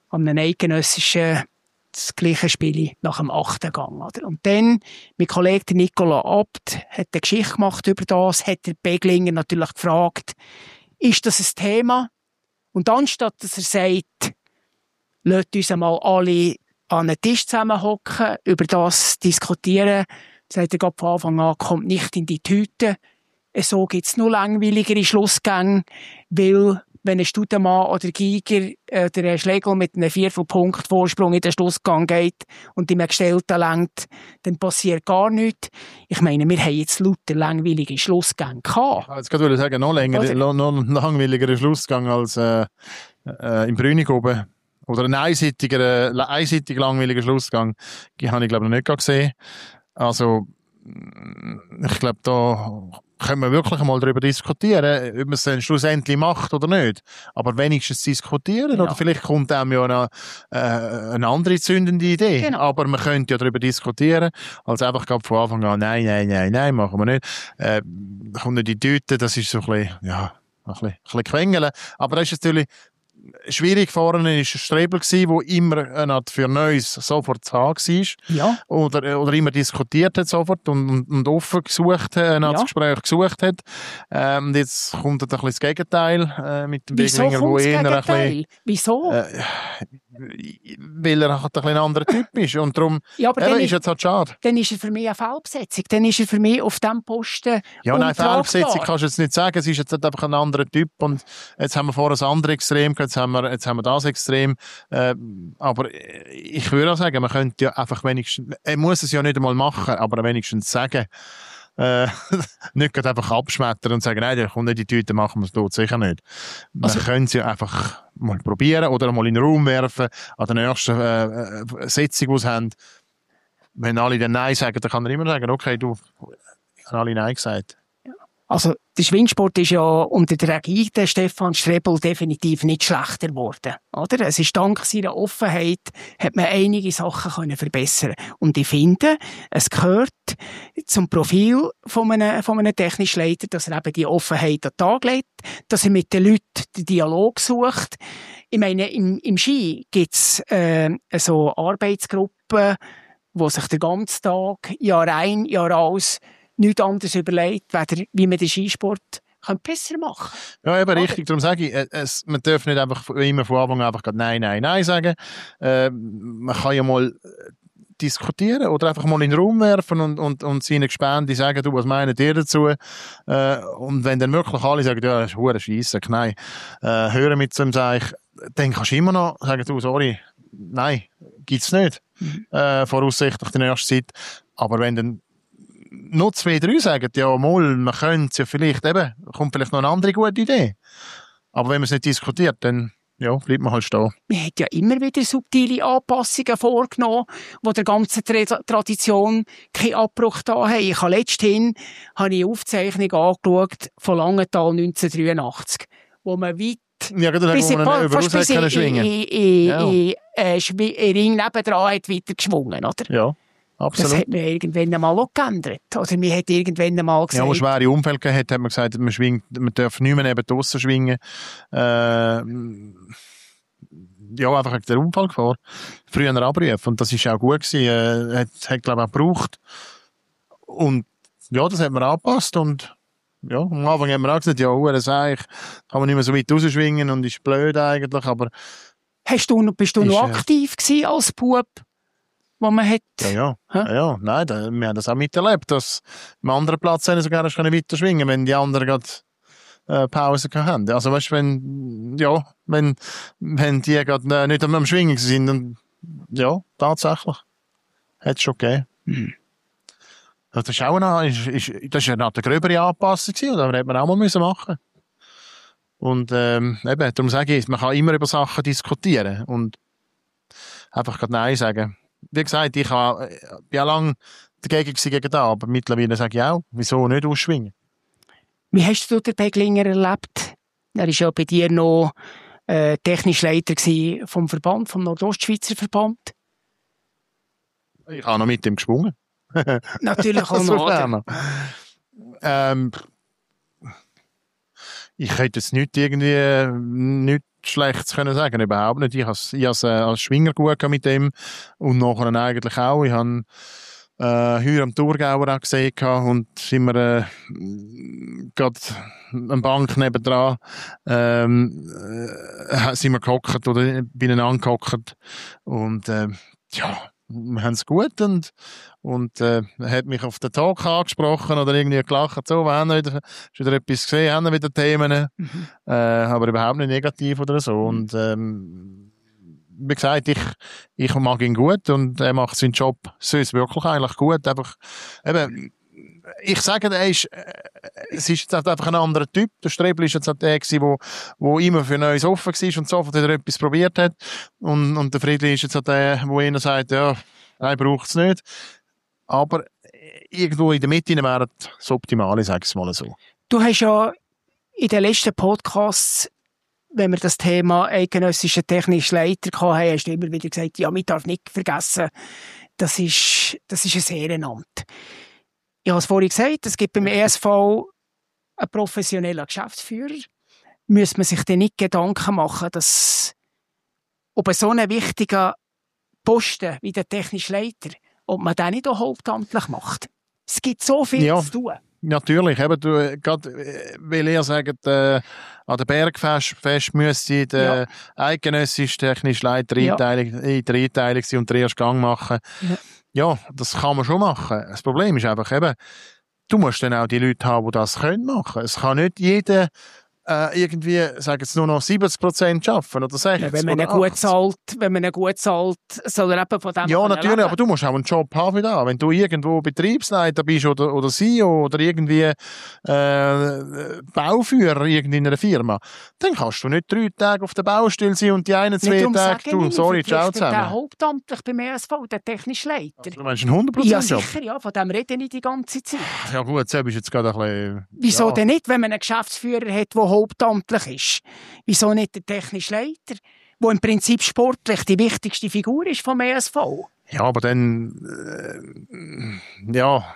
an einem eidgenössischen das gleiche Spiel nach dem achten Gang. Oder? Und dann, mein Kollege Nicola Abt hat eine Geschichte gemacht über das, hat der Beglinger natürlich gefragt, ist das ein Thema? Und anstatt dass er sagt, lasst uns einmal alle an einen Tisch zusammenhocken, über das diskutieren, sagt er von Anfang an, kommt nicht in die Tüte. So gibt es nur langweiligere Schlussgänge, weil wenn ein Studemann oder Giger oder ein Schlegel mit einem Viertelpunkt Vorsprung in den Schlussgang geht und im Gestellten lenkt, dann passiert gar nichts. Ich meine, wir haben jetzt lauter langweilige Schlussgänge gehabt.
Jetzt wollte ich sagen, noch länger, noch, noch langweiligerer Schlussgang als äh, äh, im Brünig oben. Oder ein einseitiger, äh, einseitig langweiliger Schlussgang, die habe ich glaube ich noch nicht gesehen. Also, ich glaube, da können wir wirklich mal darüber diskutieren, ob man es dann schlussendlich macht oder nicht. Aber wenigstens diskutieren. Genau. Oder vielleicht kommt einem ja noch äh, eine andere zündende Idee. Genau. Aber man könnte ja darüber diskutieren, als einfach von Anfang an, nein, nein, nein, nein, machen wir nicht. Äh, kommt nicht in die Tüte, das ist so ein bisschen, ja, ein bisschen, ein bisschen quengeln. Aber das ist natürlich schwierig. Vorne war ein Strebel, der immer für Neues sofort zu haben war.
Ja.
Oder, oder immer diskutiert hat sofort und, und, und offen gesucht hat, ja. das Gespräch gesucht hat. Ähm, und jetzt kommt ein bisschen das Gegenteil äh, mit dem Beglinger, wo eher ein bisschen...
Wieso?
Äh, weil er halt ein bisschen ein anderer Typ ist. Und darum
ja, aber
eben, ist jetzt halt schade.
Dann ist er für mich eine Fehlbesetzung. Dann ist er für mich auf diesem Posten
Ja, nein, Fehlbesetzung kannst du jetzt nicht sagen. Es ist jetzt einfach ein anderer Typ. Und jetzt haben wir vorher ein anderes Extrem gehabt, jetzt haben wir, jetzt haben wir das Extrem. Äh, aber ich würde auch sagen, man könnte ja einfach wenigstens, er muss es ja nicht einmal machen, aber wenigstens sagen, äh, nicht gerade einfach abschmettern und sagen, nein, der kommt nicht in die Tüte, machen wir es dort sicher nicht. Man also, können es ja einfach mal probieren oder mal in den Raum werfen, an der nächsten äh, Sitzung, die sie haben. Wenn alle dann Nein sagen, dann kann er immer sagen, okay, du, ich habe alle Nein gesagt.
Also, der Schwingsport ist ja unter der Regie Stefan Strebel definitiv nicht schlechter geworden, oder? Es ist dank seiner Offenheit, hat man einige Sachen können verbessern. Und ich finde, es gehört zum Profil von einem, von einem technischen Leiter, dass er eben die Offenheit an den Tag legt, dass er mit den Leuten den Dialog sucht. Ich meine, im, im Ski gibt's, äh, so Arbeitsgruppen, wo sich den ganzen Tag, Jahr ein, Jahr aus, nichts anderes überlegt, wie man den Skisport besser machen kann.
Ja, eben richtig. Darum sage ich, es, man darf nicht einfach immer von Anfang an einfach Nein, Nein, Nein sagen. Äh, man kann ja mal diskutieren oder einfach mal in den Raum werfen und, und, und seine Gespände sagen, du, was meint ihr dazu? Äh, und wenn dann wirklich alle sagen, ja, das ist verdammt scheisse, nein, äh, hören mit so einem Seich, dann kannst du immer noch sagen, du, sorry, nein, gibt's nicht. Mhm. Äh, voraussichtlich die nächste Zeit. Aber wenn dann noch zwei, drei sagen, ja, mal, man könnte es ja vielleicht eben, kommt vielleicht noch eine andere gute Idee. Aber wenn man es nicht diskutiert, dann ja, bleibt man halt stehen.
Man hat ja immer wieder subtile Anpassungen vorgenommen, die der ganzen Tra- Tradition keinen Abbruch da haben. Ich habe letzthin habe ich eine Aufzeichnung angeschaut von Langenthal neunzehnhundertdreiundachtzig, wo man weit
ja, dann bis wo man über Raus können schwingen.
In, in, ja. in, äh, Schwi- in Ring nebendran hat weiter geschwungen, oder?
Ja. Absolut.
Das hat man irgendwann einmal auch geändert. Oder man hat irgendwann einmal gesagt...
Ja, wo schwere Unfälle gehabt hat, hat man gesagt, man, schwingt, man darf nicht mehr neben draussen schwingen. Äh, ja, einfach wegen der Unfallgefahr. Früher abrufen. Und das war auch gut gewesen. Äh, hat, hat, glaube ich, auch gebraucht. Und ja, das hat man angepasst. Und ja, am Anfang haben wir auch gesagt, ja, das kann man nicht mehr so weit rausschwingen und ist blöd eigentlich, aber...
Hast du, bist du ist, noch aktiv gewesen als Bub? Wo man hat.
Ja, ja. ja, ja. Nein, da, wir haben das auch miterlebt, dass am anderen Platz haben sogar weiter schwingen, wenn die anderen gerade äh, Pause haben. Also weißt du, wenn, ja, wenn, wenn die gerade äh, nicht am Schwingen sind, dann, ja, tatsächlich. Hat es schon gegeben. Mhm. Das ist auch eine, ist, ist, das ist eine gröbere Anpassung gewesen, und da hätte man auch mal müssen machen. Und, ähm, eben, darum sage ich, man kann immer über Sachen diskutieren und einfach gerade Nein sagen. Wie gesagt, ich war ja lange dagegen gegen da, aber mittlerweile sage ich auch, wieso nicht ausschwingen?
Wie hast du den Beglinger erlebt? Er war ja bei dir noch äh, technischer Leiter vom Verband, vom Nordostschweizer Verband.
Ich habe noch mit ihm geschwungen.
Natürlich auch noch.
ähm, ich hätte jetzt nicht irgendwie nicht nichts Schlechtes können sagen, überhaupt nicht. Ich habe es äh, als Schwinger gut mit dem und nachher eigentlich auch. Ich habe äh, heute am Thurgauer auch gesehen und sind wir äh, gerade eine Bank nebendran ähm, äh, sind wir gehockt oder bin angehockt und äh, ja, wir haben es gut und, und äh, er hat mich auf den Talk angesprochen oder irgendwie gelacht, so, wir haben wieder, hast wieder etwas gesehen, haben wieder Themen, mhm. äh, aber überhaupt nicht negativ oder so und ähm, wie gesagt, ich, ich mag ihn gut und er macht seinen Job sonst wirklich eigentlich gut, einfach eben, ich sage, er ist, äh, es ist jetzt einfach ein anderer Typ. Der Strebel ist jetzt der gewesen, wo, wo immer für Neues offen war und sofort wieder etwas probiert hat. Und, und der Friedli ist jetzt der, wo einer sagt, ja, er braucht es nicht. Aber irgendwo in der Mitte wäre das Optimale, sage ich es mal so.
Du hast ja in den letzten Podcasts, wenn wir das Thema eidgenössischer technischer Leiter hatten, hast du immer wieder gesagt, ja, man darf nicht vergessen, das ist, das ist ein Ehrenamt. Ich habe es vorhin gesagt, es gibt beim E S V einen professionellen Geschäftsführer. Müsste man sich dann nicht Gedanken machen, dass ob so einen wichtigen Posten wie der technische Leiter, ob man den nicht auch hauptamtlich macht. Es gibt so viel
ja,
zu tun.
Natürlich, eben, du, gerade, weil ihr sagt, äh, an der Bergfest Fest müsste der ja. eidgenössische technische Leiter ja. Einteilung, in der Einteilung sein und den ersten Gang machen. Ja. Ja, das kann man schon machen. Das Problem ist einfach eben, du musst dann auch die Leute haben, die das können machen. Es kann nicht jeder äh, irgendwie, sagen jetzt nur noch siebzig Prozent arbeiten oder sechzig
ja, wenn man ihn gut zahlt, wenn man ihn gut zahlt, soll er eben von dem
ja, natürlich, leben. Aber du musst auch einen Job haben für das. Wenn du irgendwo Betriebsleiter bist oder, oder C E O oder irgendwie äh, Bauführer irgendwie in einer Firma, dann kannst du nicht drei Tage auf der Baustelle sein und die einen, zwei Tage, du, sorry, ciao zusammen.
Der hauptamtlich beim E S V, der technische Leiter. Also,
du meinst einen hundert Prozent
Job? Ja, sicher, ja, von dem rede ich die ganze Zeit.
Ja gut, so bist du jetzt gerade ein bisschen...
Wieso
ja.
denn nicht, wenn man einen Geschäftsführer hat, der hauptamtlich ist? Wieso nicht der technische Leiter, der im Prinzip sportlich die wichtigste Figur ist vom E S V?
Ja, aber dann... Äh, ja...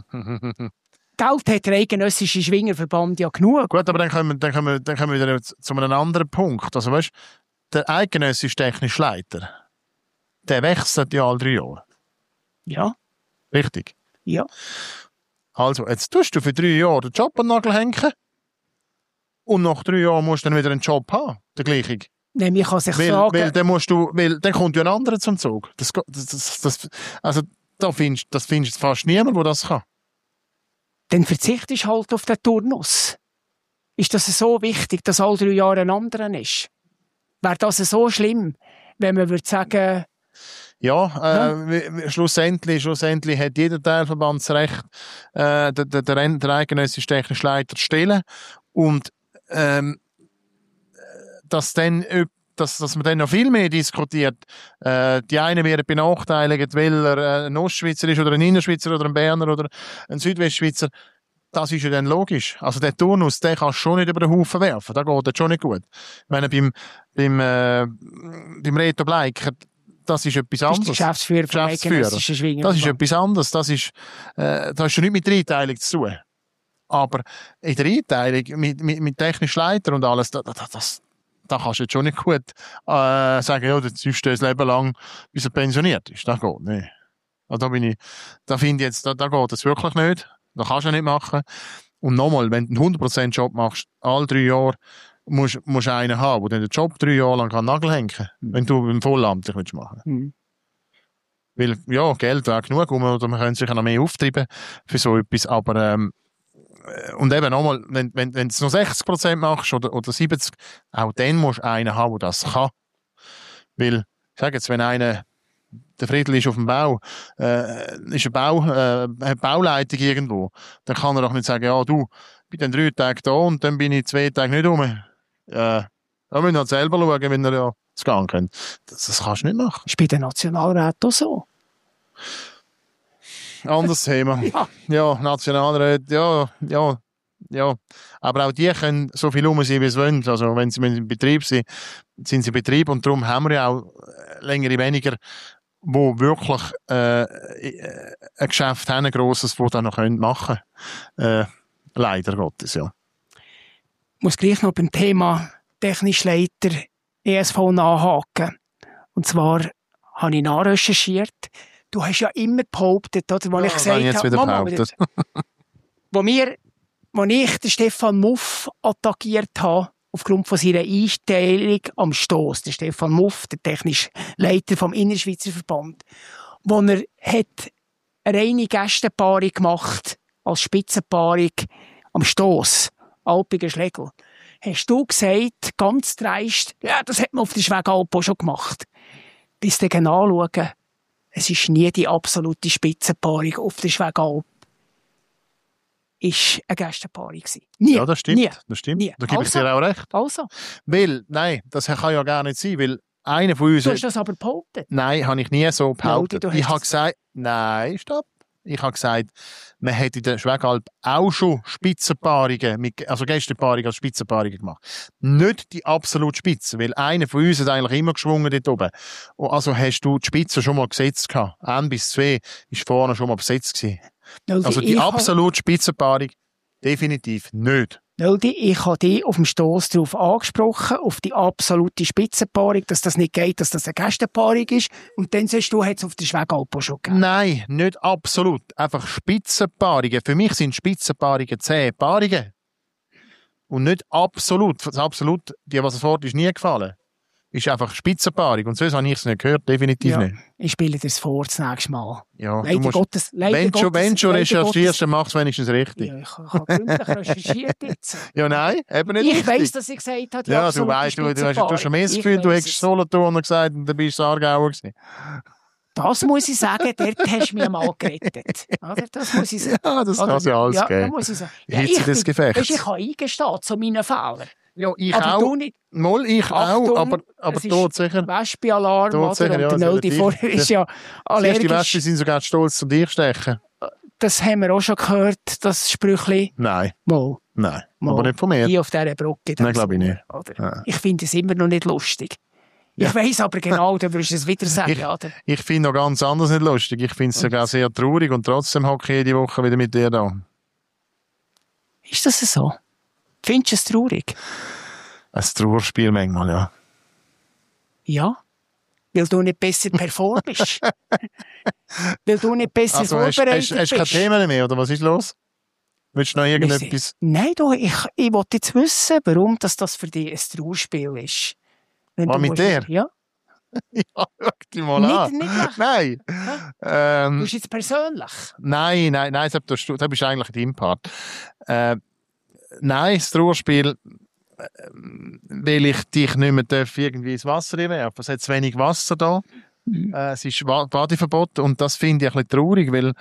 Geld hat der eidgenössische Schwingerverband ja genug.
Gut, aber dann kommen wir, dann kommen wir, dann kommen wir wieder zu einem anderen Punkt. Also weißt, der eidgenössische technische Leiter, der wechselt ja alle drei Jahre.
Ja.
Richtig?
Ja.
Also, jetzt tust du für drei Jahre den Job an den Nagel hängen und nach drei Jahren musst du dann wieder einen Job haben, der gleiche.
Nein, ich kann sich
weil,
fragen...
Weil dann, musst du, weil dann kommt ja ein anderer zum Zug. Das, das, das, das, also, da findest, das findest fast niemand, der das kann.
Dann verzichtest du halt auf den Turnus. Ist das so wichtig, dass alle drei Jahre ein anderer ist? Wäre das so schlimm, wenn man würde sagen...
Ja, äh, ja. Schlussendlich, schlussendlich hat jeder Teilverband das Recht, äh, der, der, der, der eidgenössische technische Leiter zu stellen. Und ähm, dass, dann, dass, dass man dann noch viel mehr diskutiert. Äh, die einen werden benachteiligt, weil er ein Ostschweizer ist oder ein Innerschweizer oder ein Berner oder ein Südwestschweizer. Das ist ja dann logisch. Also der Turnus, den kannst du schon nicht über den Haufen werfen. Das geht schon nicht gut. Ich meine, beim, beim, äh, beim Reto Bleiker, das ist etwas anderes.
Das ist Geschäftsführer von eidgenössischen Schwingen.
Das ist etwas anderes. Das ist, äh, das hast du nicht mit der Einteilung zu tun. Aber in der Einteilung mit, mit, mit technischen Leiter und alles, das, das, das, da kannst du jetzt schon nicht gut äh, sagen, ja, das ist das Leben lang, bis er pensioniert ist. Das geht nicht. Also da bin ich, da finde ich jetzt, da, da geht das wirklich nicht. Das kannst du nicht machen. Und nochmal, wenn du einen hundert Prozent Job machst, alle drei Jahre, musst du einen haben, der den Job drei Jahre lang kann Nagel hängen kann, mhm. wenn du im Vollamtlich willst machen.
Mhm.
Weil, ja, Geld wäre genug, oder man könnte sich noch mehr auftreiben für so etwas, aber ähm, und eben nochmal, wenn, wenn, wenn du noch sechzig Prozent machst oder, oder siebzig Prozent, auch dann musst du einen haben, der das kann. Weil, ich sage jetzt, wenn einer, der Friedl ist auf dem Bau, äh, ist ein Bau, äh, hat Bauleitung irgendwo, dann kann er doch nicht sagen, ja, du, ich bin dann drei Tage da und dann bin ich zwei Tage nicht rum. Äh, da müssen wir halt selber schauen, wenn er ja es gehen kann. Das, das kannst du nicht machen.
Ist bei den Nationalräten auch so?
Anderes Thema. Ja, ja Nationalräte, ja, ja, ja. Aber auch die können so viel rum sein, wie sie wollen. Also, wenn sie im Betrieb sind, sind sie im Betrieb und darum haben wir ja auch längere weniger, wo wirklich äh, ein Geschäft haben, ein grosses, das dann noch machen können. Äh, leider Gottes, ja.
Ich muss gleich noch beim Thema technischer Leiter E S V nachhaken. Und zwar habe ich nachrecherchiert. Du hast ja immer behauptet, oder, wo
Ja,
ich
das habe
gesagt
ich jetzt
habe,
wieder
Mama,
behauptet.
wo, wir, wo ich den Stefan Muff attackiert habe, aufgrund von seiner Einstellung am Stoss, der Stefan Muff, der technische Leiter vom Innerschweizer Verband, wo er hat eine reine Gästenpaarung gemacht, als Spitzenpaarung am Stoss, Alpiger Schlegel. Hast du gesagt, ganz dreist, ja, das hat man auf der Schwegalp auch schon gemacht. Bis du genau anschauen, es ist nie die absolute Spitzenpaarung auf der Schwegalp. Ist eine Gästenpaarung gewesen. Nie.
Ja, das stimmt.
Nie.
Das stimmt.
Nie.
Da gebe ich
Also.
dir auch recht.
Also,
Weil, nein, das kann ja gar nicht sein, weil einer von uns...
du hast das aber behauptet.
Nein, habe ich nie so behauptet.
Ja, du hast
ich habe
das-
gesagt, nein, stopp. Ich habe gesagt, man hätte in der Schwegalp auch schon Spitzenpaarungen, mit, also Gästepaarungen als Spitzenpaarungen gemacht. Nicht die absolute Spitze, weil einer von uns hat eigentlich immer geschwungen dort oben. Und also hast du die Spitze schon mal gesetzt gehabt. Ein bis zwei ist vorne schon mal besetzt gewesen.
Nöldi,
Also die
ich
absolute Spitzenpaarung definitiv nicht.
Nöldi, ich habe dich auf dem Stoss darauf angesprochen, auf die absolute Spitzenpaarung, dass das nicht geht, dass das eine Gästenpaarung ist. Und dann sagst du, hat es auf der Schwegalp auch schon gegeben.
Nein, nicht absolut. Einfach Spitzenpaarungen. Für mich sind Spitzenpaarungen zehn Paarungen. Und nicht absolut. Das absolut, die, was es fort ist, nie gefallen. Ist einfach Spitzenpaarung. Und sonst habe ich es nicht gehört. Definitiv
Ja,
nicht.
ich spiele dir das vor, das nächste Mal.
Ja, du
Leider
musst,
Gottes, leider
wenn,
Gottes,
schon, wenn schon
leider
recherchierst,
Gottes-
dann mach es wenigstens richtig.
Ja, ich, ich habe gründlich recherchiert jetzt.
Ja, nein, eben nicht
Ich
richtig.
weiss, dass ich gesagt habe, die
Ja, du
absolute
weißt, du, du, hast, du hast schon
Spitzenpaarung.
mehr das
Ich
Gefühl, du
weiss
hättest
es.
Solothurner gesagt und dann bist du Aargauer gewesen.
Das muss ich sagen, dort hast du mich mal gerettet. Oder? Das muss ich sagen.
Ja, das
Oder?
kann es ja alles
ja, da
geben.
muss ich sagen.
Hitze des
ich,
Gefechts.
weisst, ich kann eingestehen zu meinen Fehlern.
Ja, ich
Aber
auch.
du nicht.
Mal, ich
Achtung,
auch, aber, aber
es ist
tot sicher.
Wespe-Alarm,
Tot
oder?
sicher,
Und
ja,
der
sehr
Nöldi
tief.
vorher ist ja
Die ersten
allergisch.
Wespen sind sogar stolz, zu dir stechen.
Das haben wir auch schon gehört, das Sprüchli.
Nein,
Mal,
nein.
mal.
Aber nicht von mir.
Hier auf dieser Brücke.
Nein, glaube ich nicht.
Oder?
Ja.
Ich finde es immer noch nicht lustig. Ich
Ja.
weiss aber genau, du würdest es wieder sagen,
Ich-
oder?
Ich finde noch ganz anders nicht lustig. Ich finde es sogar sehr traurig und trotzdem hocke ich jede Woche wieder mit dir da.
Ist das so? Findest du es traurig?
Ein Trauerspiel manchmal, ja.
Ja. Weil du nicht besser performst. Weil du nicht besser
Also hast,
vorbereitet
hast, hast du kein
bist.
Thema mehr, oder was ist los? Willst du noch irgendetwas?
Nein, du, ich, ich wollte jetzt wissen, warum das, das für dich ein Trauerspiel ist. Wenn
Ah,
du
mit
musst-
dir?
Ja.
Ja, schau dich mal
Nicht-
an.
nicht lachen.
Nein.
Du
Ähm,
bist jetzt persönlich.
nein, nein, nein, das bist, du- das bist eigentlich dein Part. Äh, nein, das Trauerspiel, äh, weil ich dich nicht mehr darf irgendwie ins Wasser werfen. Es hat zu wenig Wasser da.
Mhm.
Äh, es ist Wa- Badeverbot und das finde ich ein bisschen traurig, weil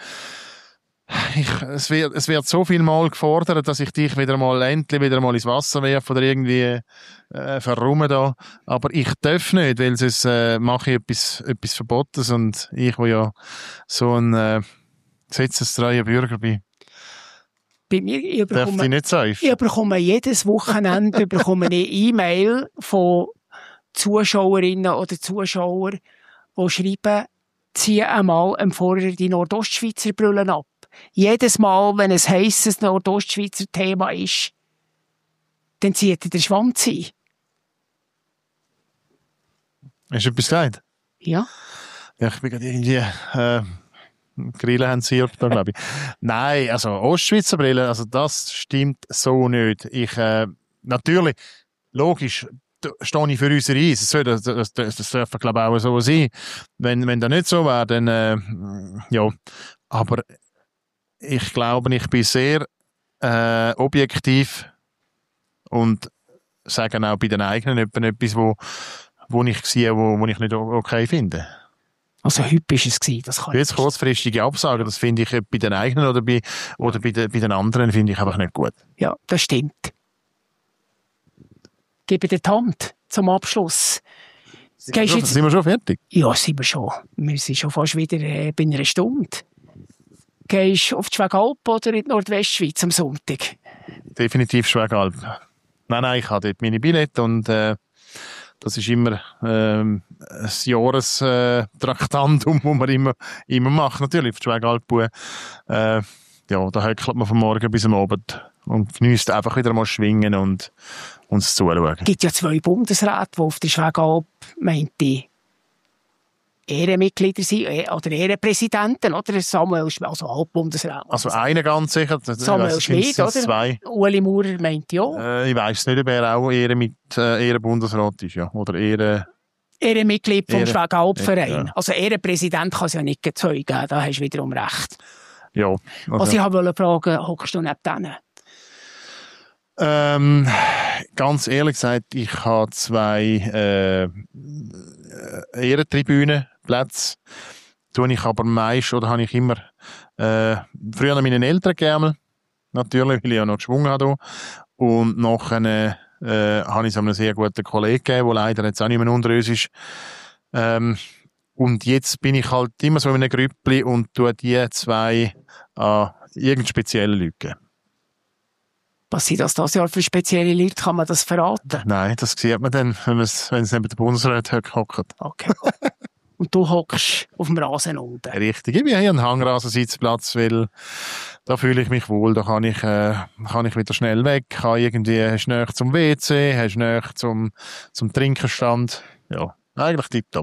ich, es, wird, es wird so viel Mal gefordert, dass ich dich wieder mal endlich wieder mal ins Wasser werfe oder irgendwie äh, verrumme da. Aber ich darf nicht, weil sonst äh, mache ich etwas, etwas Verbotenes und ich, wo ja so ein äh, gesetzestreuer Bürger bin,
Bei mir, ich
darf
bekomme,
ich nicht säufen.
ich bekomme jedes Wochenende bekomme eine E-Mail von Zuschauerinnen oder Zuschauern, die schreiben, zieh einmal am Vorher die Nordostschweizer Brüllen ab. Jedes Mal, wenn es heisses Nordostschweizer Thema ist, dann zieht er den Schwanz ein.
Hast du etwas gesagt?
Ja.
Ja, ich bin gerade irgendwie... Äh, Grillen haben sie da, glaube ich. Nein, also Ostschweizer Brille, also das stimmt so nicht. Ich, äh, natürlich, logisch, da stehe ich für unsere Eis. Das, soll- das, das, das, das darf, glaube ich, auch so sein. Wenn, wenn das nicht so wäre, dann, äh, ja. Aber ich glaube, ich bin sehr äh, objektiv und sage auch bei den eigenen etwas, wo, wo ich sehe, wo, wo ich nicht okay finde.
Also heute war es gewesen, das kann
Jetzt kurzfristige Absagen, das finde ich bei den eigenen oder bei, oder bei, den, bei den anderen finde ich einfach nicht gut.
Ja, das stimmt. Gebe dir die Hand zum Abschluss. Gehst
Sind
jetzt-
wir schon fertig?
Ja, sind wir schon. Wir sind schon fast wieder äh, bei einer Stunde. Gehst du auf die Schwegalp oder in die Nordwestschweiz am Sonntag?
Definitiv Schwegalp. Nein, nein, ich habe dort meine Billette und äh, das ist immer ähm, ein Jahrestraktantum, äh, das man immer, immer macht. Natürlich, auf die Schwegalp äh, ja, da höckelt man von morgen bis am Abend und genießt einfach wieder mal schwingen und uns zuschauen.
Es gibt ja zwei Bundesräte, die auf der Schwegalp, meinte Ehrenmitglieder sind, oder Ehrenpräsidenten, oder? Samuel Schmid, also Altbundesrat.
Also einer ganz sicher.
Samuel Schmid, oder?
Zwei.
Uli Maurer meint ja.
Äh, ich weiss nicht, ob er auch Ehren mit äh, Ehrenbundesrat ist, ja. Oder Ehren...
Ehrenmitglied vom
Ehren,
Schwegalp-Verein.
ja.
Also Ehrenpräsident kann es ja nicht gezeugen, da hast du wiederum recht.
Ja.
Also, also ich wollte fragen, hockst du neben denen?
Ähm, ganz ehrlich gesagt, ich habe zwei äh, Ehrentribünenplätze. Tue ich aber meist, oder habe ich immer äh, früher an meinen Eltern gegeben. Natürlich, weil ich ja noch geschwungen habe. Und nachher äh, habe ich es einem sehr guten Kollegen gegeben, der leider jetzt auch nicht mehr unter uns ist. Ähm, und jetzt bin ich halt immer so in einem Grüppli und tue die zwei an irgendeinen speziellen Leute geben.
Was sind das das Jahr für spezielle Leute? Kann man das verraten?
Nein, das sieht man dann, wenn es neben der Bundesrat hockt.
Okay. Und du hockst auf dem Rasen unten?
Richtig. Ich bin hier einen Hangrasensitzplatz, weil da fühle ich mich wohl. Da kann ich, äh, kann ich wieder schnell weg. Kann irgendwie, hast du näher zum W C, hast du näher zum, zum Trinkerstand. Ja, eigentlich tipptopp.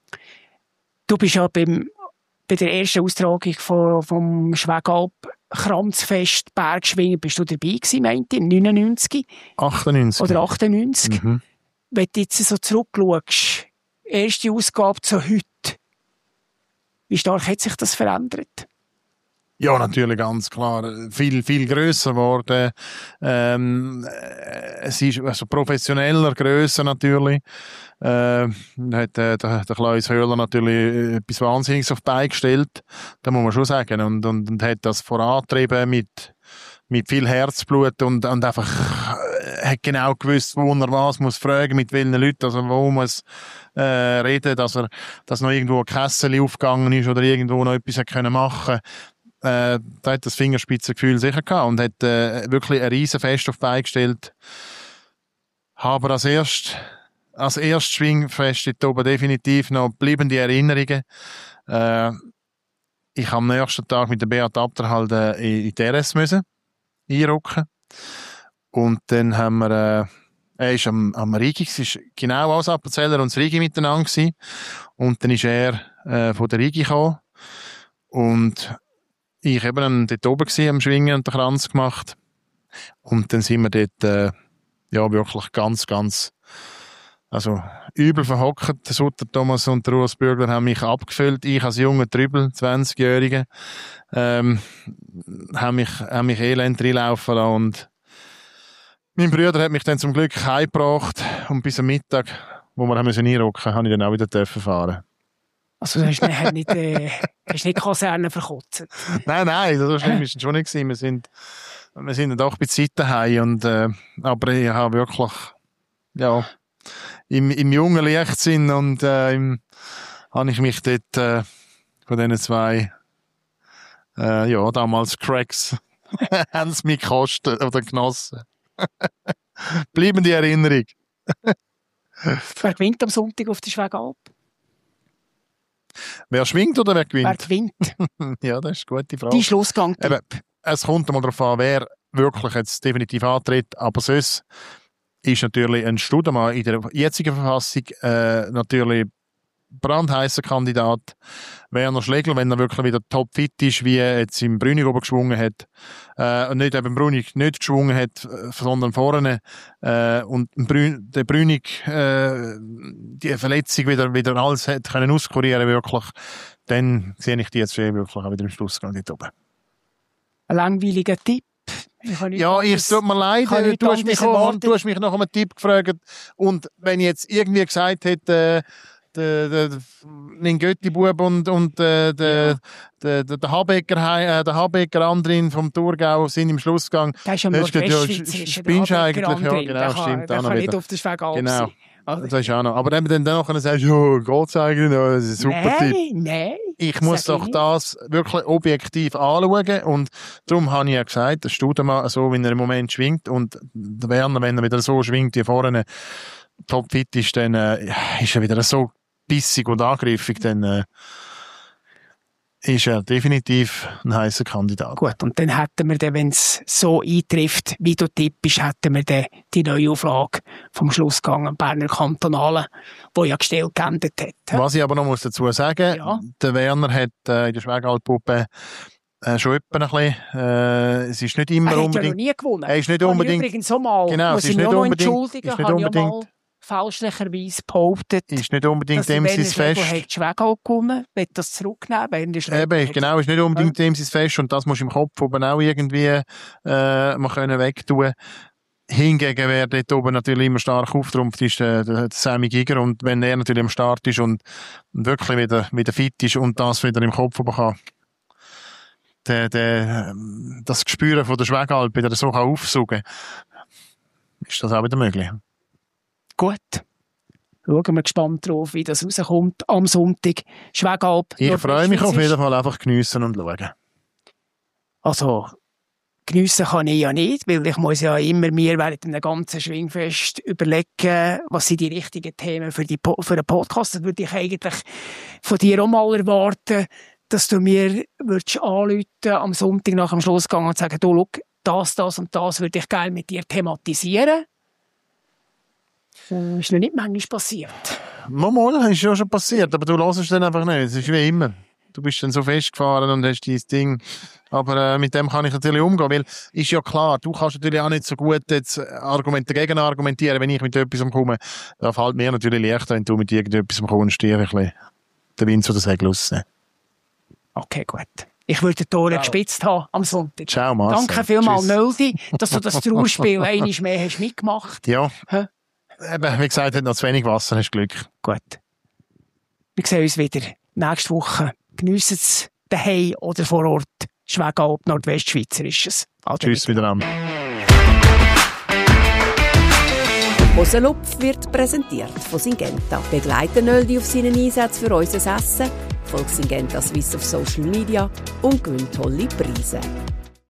Du bist ja beim, bei der ersten Austragung von, vom Schwegalp Kranzfest Bergschwingen bist du dabei gewesen, meinte ich, neunundneunzig
achtundneunzig
oder achtundneunzig.
Mhm.
Wenn du jetzt so zurückschaust, erste Ausgabe zu heute, wie stark hat sich das verändert?
Ja, natürlich, ganz klar. Viel, viel grösser geworden. Ähm, es ist also professioneller, grösser natürlich. Äh, hat äh, der, der Klaus Höhler natürlich etwas Wahnsinniges auf die Beine gestellt. Da muss man schon sagen. Und, und, und hat das vorangetrieben mit, mit viel Herzblut und, und einfach äh, hat genau gewusst, wo er was muss fragen, mit welchen Leuten, also wo muss äh, reden, dass er, dass noch irgendwo ein Kessel aufgegangen ist oder irgendwo noch etwas hat können machen. Äh, da hat das Fingerspitzengefühl sicher gehabt und hat äh, wirklich ein riesen Fest auf die Beine gestellt. Aber als erst, als erstes Schwingfest dort oben definitiv noch bleibende Erinnerungen. Äh, ich habe am nächsten Tag mit der Beat Abter halt äh, in, in die R S müssen einrücken. Und dann haben wir, äh, er ist am, am Rigi, es war genau als Appenzeller und das Rigi miteinander gewesen. Und dann ist er äh, von der Rigi gekommen. Und ich eben dann dort oben gewesen, am Schwingen und den Kranz gemacht. Und dann sind wir dort, äh, ja, wirklich ganz, ganz, also, übel verhockt. Der Sutter Thomas und der Urs Bürgler haben mich abgefüllt. Ich als junger Trübel, zwanzigjähriger, ähm, haben mich, haben mich elend reinlaufen lassen. Und mein Bruder hat mich dann zum Glück heimgebracht. Und bis am Mittag, wo wir haben müssen einrücken, habe ich dann auch wieder dürfen fahren.
Also du hast nicht, nicht, äh, hast nicht Kaserne verkotzt?
Nein, nein, so schlimm war es schon nicht. Wir sind, wir sind doch bei Zeit daheim. Und, äh, aber ich habe wirklich, ja, im, im jungen Leichtsinn und äh, im, habe ich mich dort äh, von diesen zwei, äh, ja, damals Cracks, haben es mich gekostet oder genossen. Bleibende Erinnerung.
Wer gewinnt am Sonntag auf der Schwegalp?
Wer schwingt oder wer gewinnt?
Wer gewinnt?
Ja, das ist eine gute Frage.
Die Schlussgang.
Eben, es kommt mal darauf an, wer wirklich jetzt definitiv antritt. Aber sonst ist natürlich ein Studemann in der jetzigen Verfassung äh, natürlich brandheißer Kandidat. Werner Schlegel, wenn er wirklich wieder topfit ist, wie er jetzt im Brünig oben geschwungen hat, äh, und nicht eben Brünig nicht geschwungen hat, sondern vorne, äh, und Brün, der Brünig äh, die Verletzung wieder, wieder alles hat können auskurieren, wirklich, dann sehe ich die jetzt wirklich auch wieder im Schlussgang dort oben.
Ein langweiliger Tipp. Ich
ja, ich, es tut mir leid, du, du, hast mich auch, du hast mich nach einem Tipp gefragt und wenn ich jetzt irgendwie gesagt hätte, äh, der, der, der Götti-Bub und, und äh, der, ja. der, der, der Habecker, äh, der Habecker Andrin vom Thurgau sind im Schlussgang.
Der ist ja Nordwestschweizer.
Spinnst du eigentlich? Ja, genau, der
kann,
stimmt.
Der
auch
kann
noch
nicht
wieder.
auf der Schwegalp
genau.
sein. Also,
das ist auch noch. Aber wenn du dann nachher sagst, ja, geht's eigentlich noch, das ist ein super
nein,
Tipp.
Nein,
ich muss doch das wirklich objektiv anschauen und darum habe ich ja gesagt, der Studemann, so wie er im Moment schwingt und der Werner, wenn er wieder so schwingt wie vorne topfit ist, dann äh, ist er wieder so bissig und angriffig, dann äh, ist er definitiv ein heißer Kandidat.
Gut, und dann hätten wir dann, wenn es so eintrifft, wie du tippst, hätten wir dann die neue Auflage vom Schlussgang am Berner Kantonalen, die ja gestellt geändert hat.
Was ich aber noch muss dazu sagen,
Ja.
der Werner hat äh, in der Schwägalpuppe äh, schon etwa ein bisschen, äh, es ist nicht immer
Er hat ja
unbedingt...
noch nie gewonnen.
Er ist nicht
Habe
unbedingt...
Ich übrigens so mal,
Genau,
muss
es
ich
ist
mich
nicht
auch noch
unbedingt-
entschuldigen,
ist nicht
habe ich
unbedingt-
mal fälschlicherweise behauptet,
ist nicht unbedingt
dass der
dem
Werner
sein
Schlegel
Fest.
hat Schwägal gewonnen. Ich will das zurücknehmen. Werner Schlegel
Eben,
hat-
genau, ist nicht unbedingt dem sein Fest und das musst du im Kopf oben auch irgendwie äh, mal können wegtun. Hingegen, wer dort oben natürlich immer stark auftrumpft, ist der, der, der Sammy Giger. Und wenn er natürlich am Start ist und, und wirklich wieder, wieder fit ist und das wieder im Kopf oben kann, der, der, ähm, das Gespür von der Schwägalp wieder so kann aufsaugen, ist das auch wieder möglich.
Gut. Schauen wir gespannt drauf, wie das rauskommt am Sonntag. Schwägalp.
Ich freue mich auf
Nordwestschweizerisch.
jeden Fall einfach geniessen und schauen.
Also, geniessen kann ich ja nicht, weil ich muss ja immer mir während dem ganzen Schwingfest überlegen, was sind die richtigen Themen für, die, Po- für den Podcast. Das würde ich eigentlich von dir auch mal erwarten, dass du mir würdest anrufen am Sonntag nach dem Schlussgang und sagen, du, schau, das, das und das würde ich gerne mit dir thematisieren. Das ist noch nicht manchmal passiert.
Mal, mal, ist ja schon passiert, aber du hörst es dann einfach nicht. Es ist wie immer. Du bist dann so festgefahren und hast dein Ding. Aber äh, mit dem kann ich natürlich umgehen, weil ist ja klar, du kannst natürlich auch nicht so gut jetzt Argumente dagegen argumentieren, wenn ich mit etwas komme. Da fällt mir natürlich leichter, wenn du mit irgendetwas kommst, dir ein bisschen den Wind zu den Segel rausnehmen.
Okay, gut. Ich würde die Tore gespitzt haben am Sonntag.
Ciao, Marcel.
Danke vielmals,
Tschüss.
Nöldi, dass du das Trauerspiel einmal mehr hast mitgemacht.
Ja.
Hä?
Eben, wie gesagt, hat noch zu wenig Wasser, hast Glück.
Gut. Wir sehen uns wieder nächste Woche. Geniessen es daheim oder vor Ort. Schwägalp, Nordwestschweizerisches. Also
Tschüss miteinander.
Hosenlupf wird präsentiert von Syngenta. Begleiten Nöldi auf seinen Einsätzen für unser Essen, folgt Syngenta Swiss auf Social Media und gewinnt tolle Preise.